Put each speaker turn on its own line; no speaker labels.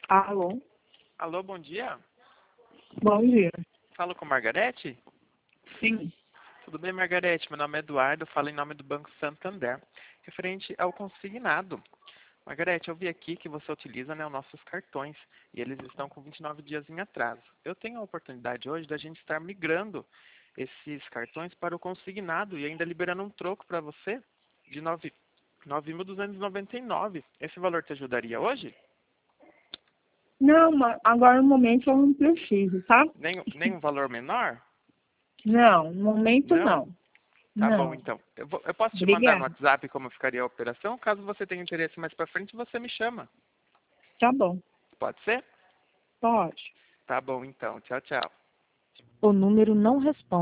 Alô?
Alô, bom dia.
Bom dia.
Falo com Margarete?
Sim.
Tudo bem, Margarete? Meu nome é Eduardo, falo em nome do Banco Santander, referente ao consignado. Margarete, eu vi aqui que você utiliza, os nossos cartões e eles estão com 29 dias em atraso. Eu tenho a oportunidade hoje da gente estar migrando esses cartões para o consignado e ainda liberando um troco para você de 9.299. Esse valor te ajudaria hoje?
Não, agora no momento eu não preciso, tá?
Nem um valor menor?
Não, no momento
Não?
não.
Tá bom,
Não.
então. Eu posso te mandar no
Obrigada.
WhatsApp como ficaria a operação? Caso você tenha interesse mais pra frente, você me chama.
Tá bom.
Pode ser?
Pode.
Tá bom, então. Tchau, tchau.
O número não responde.